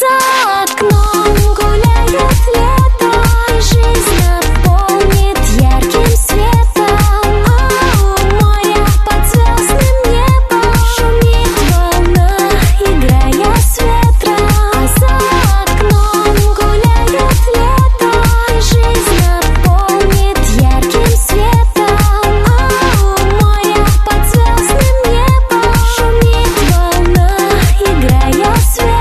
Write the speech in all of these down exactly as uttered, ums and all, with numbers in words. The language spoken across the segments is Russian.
за окном гуляет лето, и жизнь наполнит ярким светом. А у моря под звездным небом шумит волна, играя с ветром. А за окном гуляет лето, и жизнь наполнит ярким светом. А у моря под звездным небом шумит волна, играя с ветром.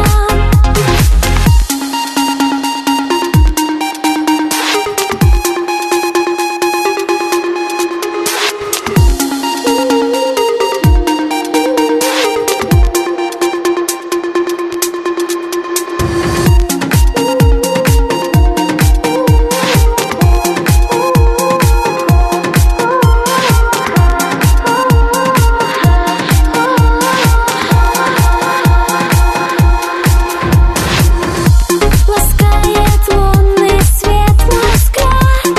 Ласкает лунный свет мой взгляд,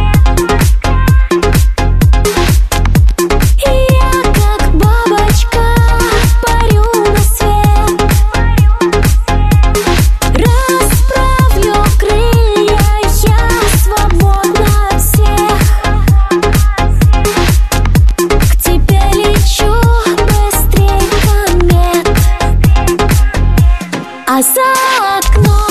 и я, как бабочка, парю на свет. Расправлю крылья, я свободна от всех. К тебе лечу быстрей комет. А за окном